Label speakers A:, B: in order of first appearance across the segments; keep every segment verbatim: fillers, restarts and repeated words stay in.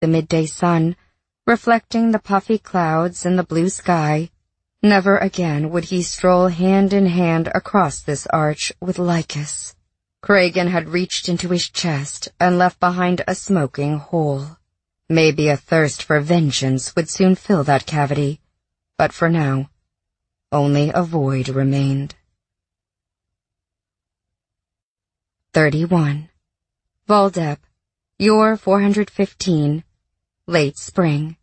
A: the midday sun, reflecting the puffy clouds in the blue sky. Never again would he stroll hand in hand across this arch with Lycus. Cregan had reached into his chest and left behind a smoking hole. Maybe a thirst for vengeance would soon fill that cavity, but for now, only a void remained. thirty-one. Voldep, Yor four hundred fifteen, late spring.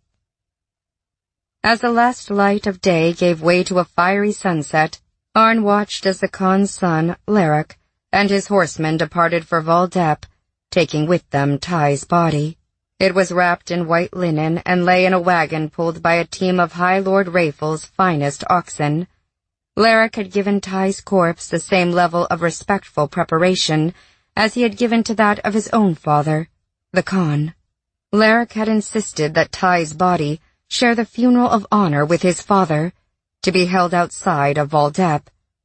A: As the last light of day gave way to a fiery sunset, Arn watched as the Khan's son, Leric, and his horsemen departed for Voldep, taking with them Ty's body. It was wrapped in white linen and lay in a wagon pulled by a team of High Lord Rafel's finest oxen. Leric had given Ty's corpse the same level of respectful preparation as he had given to that of his own father, the Khan. Leric had insisted that Ty's body share the funeral of honor with his father, to be held outside of Voldep.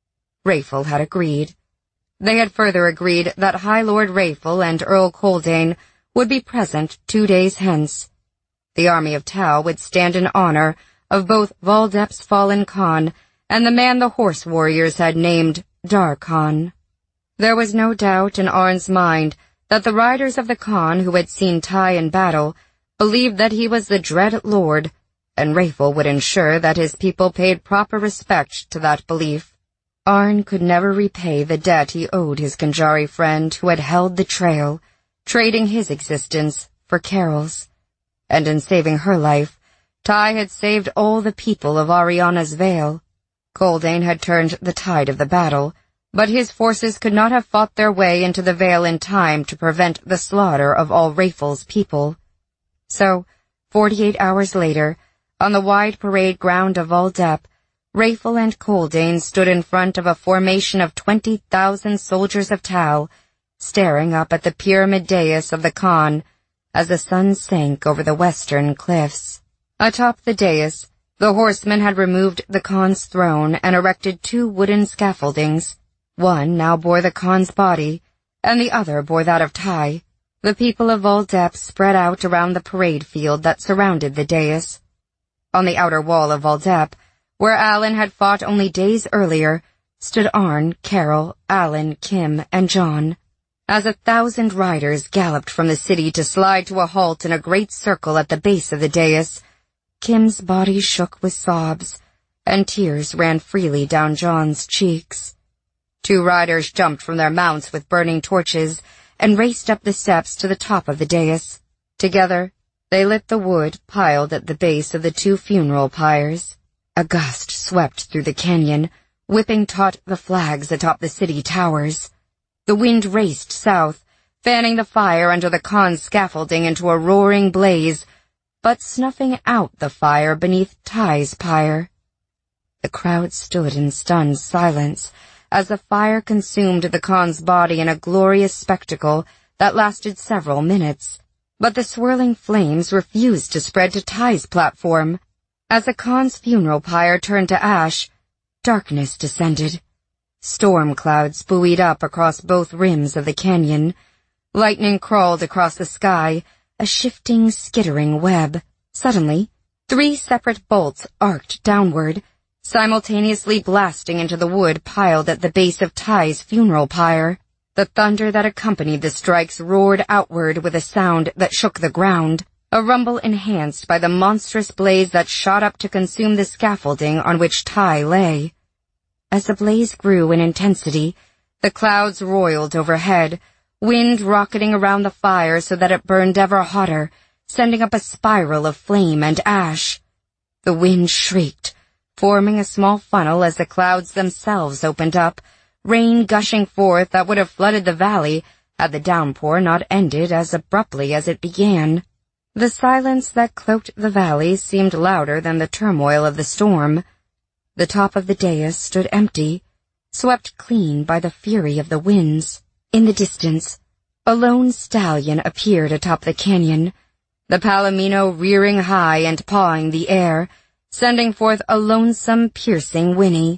A: Rafel had agreed. They had further agreed that High Lord Rafel and Earl Coldane would be present two days hence. The army of Tau would stand in honor of both Voldep's fallen Khan and the man the horse warriors had named Darkhan. There was no doubt in Arn's mind that the riders of the Khan who had seen Ty in battle believed that he was the dread lord, and Rafel would ensure that his people paid proper respect to that belief. Arn could never repay the debt he owed his Khanjari friend who had held the trail, trading his existence for Carol's. And in saving her life, Ty had saved all the people of Ariana's Vale. Coldane had turned the tide of the battle, but his forces could not have fought their way into the Vale in time to prevent the slaughter of all Rafel's people. So, forty-eight hours later, on the wide parade ground of Voldep, Rafel and Coldane stood in front of a formation of twenty thousand soldiers of Tau, staring up at the pyramid dais of the Khan as the sun sank over the western cliffs. Atop the dais, the horsemen had removed the Khan's throne and erected two wooden scaffoldings. One now bore the Khan's body, and the other bore that of Ty. The people of Voldep spread out around the parade field that surrounded the dais. On the outer wall of Voldep, where Alan had fought only days earlier, stood Arn, Carol, Alan, Kim, and John. As a thousand riders galloped from the city to slide to a halt in a great circle at the base of the dais, Kim's body shook with sobs, and tears ran freely down John's cheeks. Two riders jumped from their mounts with burning torches and raced up the steps to the top of the dais. Together, they lit the wood piled at the base of the two funeral pyres. A gust swept through the canyon, whipping taut the flags atop the city towers. The wind raced south, fanning the fire under the Khan's scaffolding into a roaring blaze, but snuffing out the fire beneath Ty's pyre. The crowd stood in stunned silence as the fire consumed the Khan's body in a glorious spectacle that lasted several minutes. But the swirling flames refused to spread to Ty's platform. As the Khan's funeral pyre turned to ash, darkness descended. Storm clouds buoyed up across both rims of the canyon. Lightning crawled across the sky, a shifting, skittering web. Suddenly, three separate bolts arced downward, simultaneously blasting into the wood piled at the base of Ty's funeral pyre. The thunder that accompanied the strikes roared outward with a sound that shook the ground, a rumble enhanced by the monstrous blaze that shot up to consume the scaffolding on which Ty lay. As the blaze grew in intensity, the clouds roiled overhead, wind rocketing around the fire so that it burned ever hotter, sending up a spiral of flame and ash. The wind shrieked, forming a small funnel as the clouds themselves opened up, rain gushing forth that would have flooded the valley had the downpour not ended as abruptly as it began. The silence that cloaked the valley seemed louder than the turmoil of the storm. The top of the dais stood empty, swept clean by the fury of the winds. In the distance, a lone stallion appeared atop the canyon, the palomino rearing high and pawing the air, sending forth a lonesome, piercing whinny.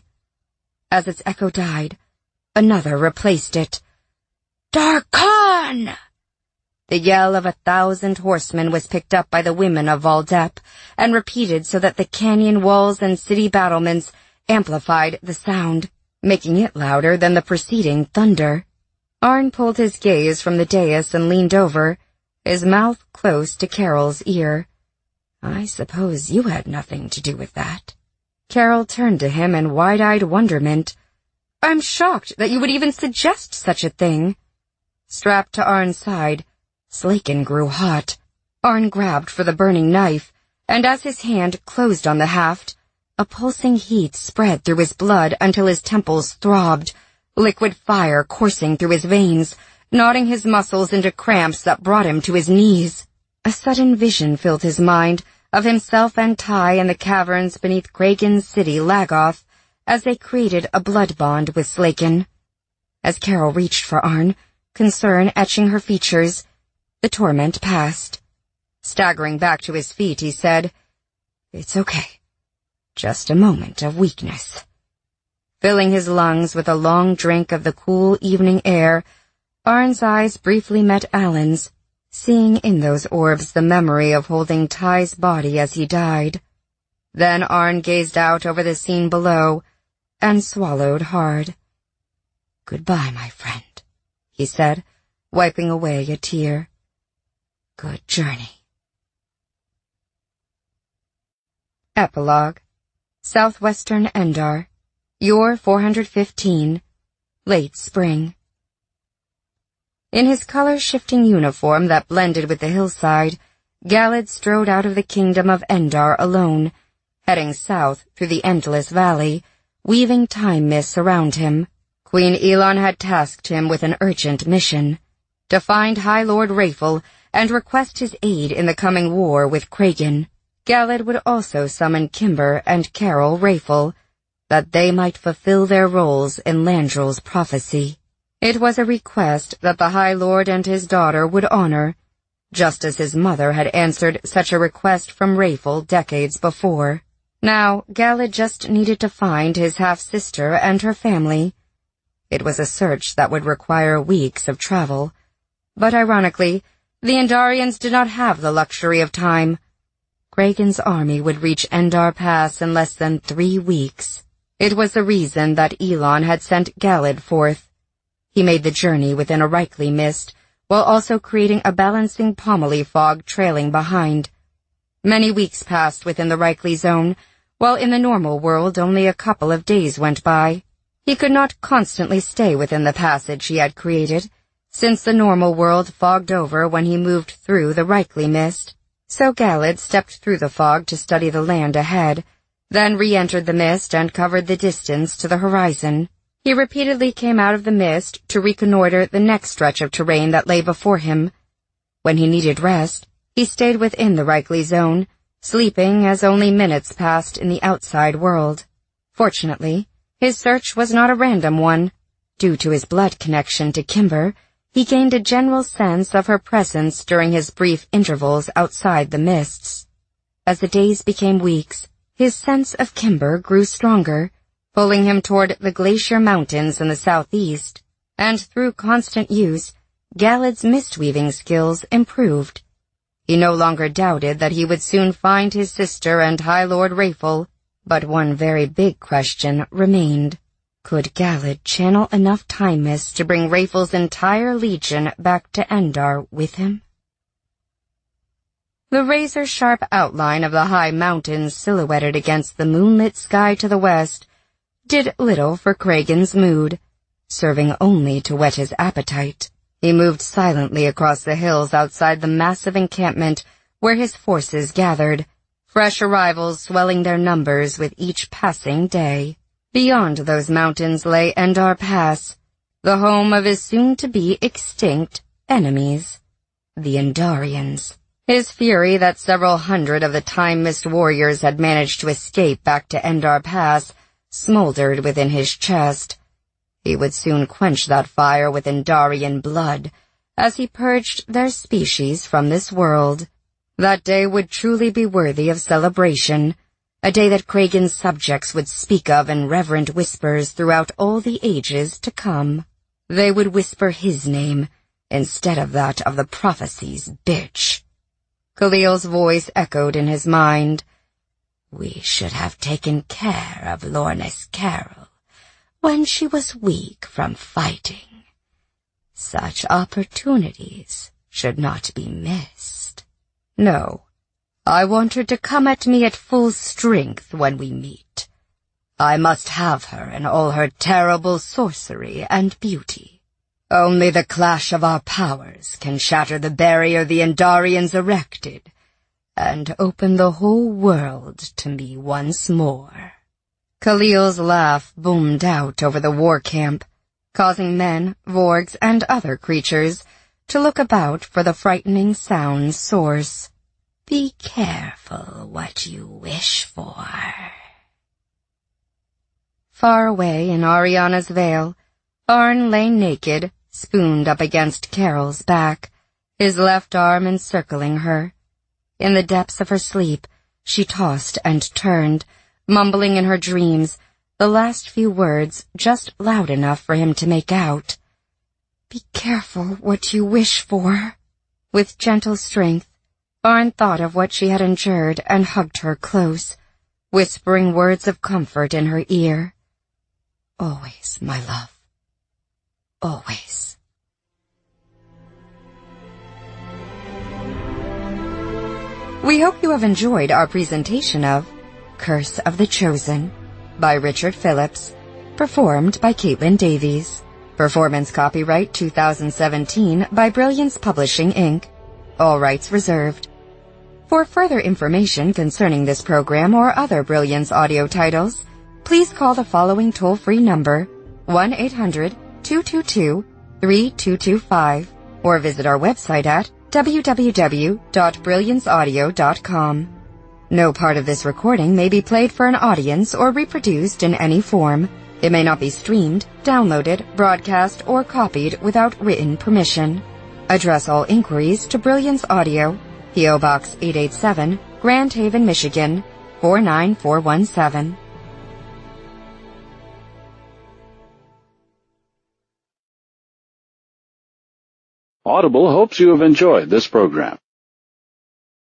A: As its echo died, another replaced it. "Darkhan!" The yell of a thousand horsemen was picked up by the women of Valdep and repeated so that the canyon walls and city battlements amplified the sound, making it louder than the preceding thunder. Arn pulled his gaze from the dais and leaned over, his mouth close to Carol's ear. "I suppose you had nothing to do with that." Carol turned to him in wide-eyed wonderment. "I'm shocked that you would even suggest such a thing." Strapped to Arn's side, Slaken grew hot. Arn grabbed for the burning knife, and as his hand closed on the haft, a pulsing heat spread through his blood until his temples throbbed, liquid fire coursing through his veins, knotting his muscles into cramps that brought him to his knees. A sudden vision filled his mind of himself and Ty in the caverns beneath Kragan's city, Lagoth, as they created a blood bond with Slaken. As Carol reached for Arn, concern etching her features, the torment passed. Staggering back to his feet, he said, "It's okay. Just a moment of weakness." Filling his lungs with a long drink of the cool evening air, Arn's eyes briefly met Alan's, seeing in those orbs the memory of holding Ty's body as he died. Then Arn gazed out over the scene below and swallowed hard. "Goodbye, my friend," he said, wiping away a tear. "Good journey." Epilogue. Southwestern Endar. Yor four hundred fifteen. Late spring. In his color-shifting uniform that blended with the hillside, Galad strode out of the kingdom of Endar alone, heading south through the endless valley, weaving time mists around him. Queen Elon had tasked him with an urgent mission, to find High Lord Raefel and request his aid in the coming war with Kragan. Galad would also summon Kimber and Carol Raefel, that they might fulfill their roles in Landrel's prophecy. It was a request that the High Lord and his daughter would honor, just as his mother had answered such a request from Raefel decades before. Now, Galad just needed to find his half-sister and her family. It was a search that would require weeks of travel, but ironically, the Endarians did not have the luxury of time. Kragan's army would reach Endar Pass in less than three weeks. It was the reason that Elon had sent Galad forth. He made the journey within a Reikli mist, while also creating a balancing Pomeli fog trailing behind. Many weeks passed within the Reikli zone, while in the normal world only a couple of days went by. He could not constantly stay within the passage he had created, since the normal world fogged over when he moved through the Reikli mist. So Galad stepped through the fog to study the land ahead, then re-entered the mist and covered the distance to the horizon. He repeatedly came out of the mist to reconnoiter the next stretch of terrain that lay before him. When he needed rest, he stayed within the Reikli zone, sleeping as only minutes passed in the outside world. Fortunately, his search was not a random one. Due to his blood connection to Kimber, he gained a general sense of her presence during his brief intervals outside the mists. As the days became weeks, his sense of Kimber grew stronger, pulling him toward the Glacier Mountains in the southeast, and through constant use, Galad's mist-weaving skills improved. He no longer doubted that he would soon find his sister and High Lord Raefel, but one very big question remained. Could Galad channel enough time mists to bring Raefel's entire legion back to Endar with him? The razor-sharp outline of the high mountains silhouetted against the moonlit sky to the west did little for Kragan's mood, serving only to whet his appetite. He moved silently across the hills outside the massive encampment where his forces gathered, fresh arrivals swelling their numbers with each passing day. Beyond those mountains lay Endar Pass, the home of his soon-to-be extinct enemies, the Endarians. His fury that several hundred of the time-mist warriors had managed to escape back to Endar Pass smoldered within his chest. He would soon quench that fire with Endarian blood, as he purged their species from this world. That day would truly be worthy of celebration, a day that Kragan's subjects would speak of in reverent whispers throughout all the ages to come. They would whisper his name, instead of that of the prophecy's bitch. Khalil's voice echoed in his mind. We should have taken care of Lornis Carroll when she was weak from fighting. Such opportunities should not be missed. No, I want her to come at me at full strength when we meet. I must have her in all her terrible sorcery and beauty. Only the clash of our powers can shatter the barrier the Endarians erected, and open the whole world to me once more. Khalil's laugh boomed out over the war camp, causing men, vorgs, and other creatures to look about for the frightening sound's source. Be careful what you wish for. Far away in Ariana's Vale, Arn lay naked, spooned up against Carol's back, his left arm encircling her. In the depths of her sleep, she tossed and turned, mumbling in her dreams, the last few words just loud enough for him to make out. Be careful what you wish for. With gentle strength, Arn thought of what she had endured and hugged her close, whispering words of comfort in her ear. Always, my love. Always. We hope you have enjoyed our presentation of Curse of the Chosen by Richard Phillips, performed by Caitlin Davies. Performance copyright two thousand seventeen by Brilliance Publishing, Incorporated. All rights reserved. For further information concerning this program or other Brilliance audio titles, please call the following toll-free number, one eight hundred two two two three two two five, or visit our website at w w w dot brilliance audio dot com. No part of this recording may be played for an audience or reproduced in any form. It may not be streamed, downloaded, broadcast, or copied without written permission. Address all inquiries to Brilliance Audio, P O Box eight eight seven, Grand Haven, Michigan, four nine four one seven.
B: Audible hopes you have enjoyed this program.